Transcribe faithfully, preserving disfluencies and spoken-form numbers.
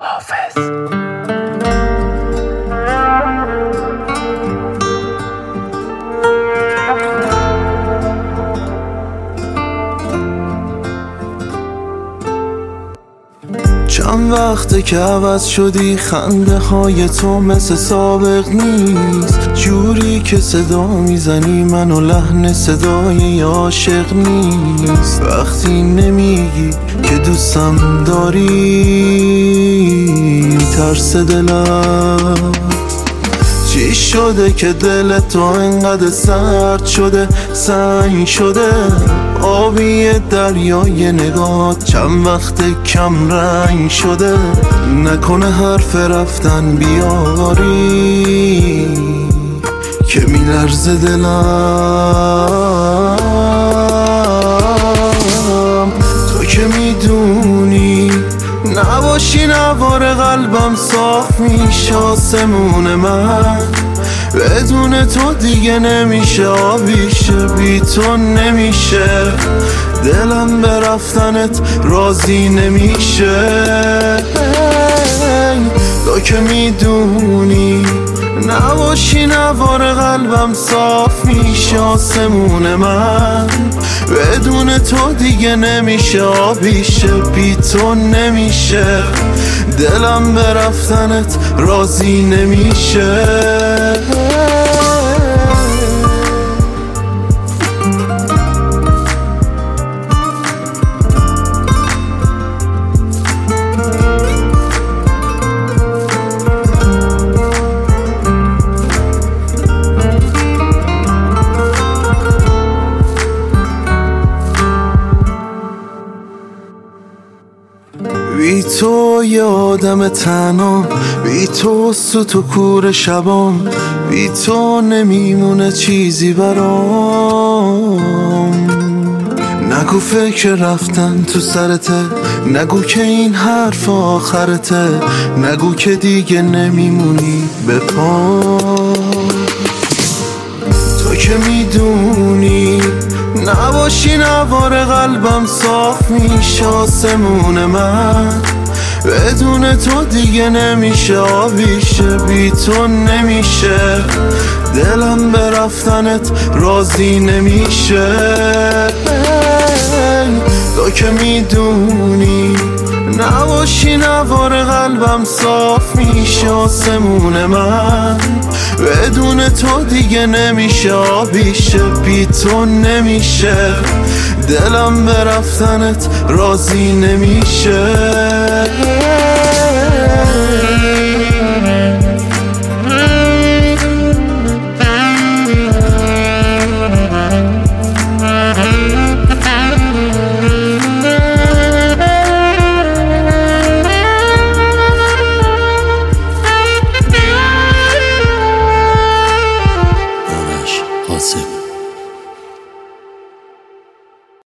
حافظ. چند وقته که عوض شدی، خنده های تو مثل سابق نیست. جوری که صدا میزنی منو لحن صدای عاشق نیست. وقتی نمیگی که دوستم داری، ترس دلم چی شده که دل تو انقدر سرد شده، سنگ شده. آبی دریای نگات چند وقت کم رنگ شده. نکنه حرف رفتن بیاری که میلرزه دلم. تو که میدونی نباشی نوار قلبم صاف میشه آسمون من. بدون تو دیگه نمیشه آبیشه، بی تو نمیشه. دلم به رفتنت راضی نمیشه. تو که میدونی نباشی نوار قلبم صاف میشه آسمون من. بدون تو دیگه نمیشه آبیشه، بی تو نمیشه. دلم به رفتنت راضی نمیشه. بی تو یه آدم تنها، بی تو سوت و کور شبام. بی تو نمیمونه چیزی برام. نگو فکر رفتن تو سرته، نگو که این حرف آخرته. نگو که دیگه نمیمونی به پام. تو که میدونی نباشی نوار قلبم صاف میشه آسمون من. بدون تو دیگه نمیشه آبیشه، بی تو نمیشه. دلم به رفتنت راضی نمیشه. تو که میدونی نباشی نوار قلبم صاف میشه آسمون من. بدون تو دیگه نمیشه آبیشه، بی تو نمیشه. دلم به رفتنت راضی نمیشه.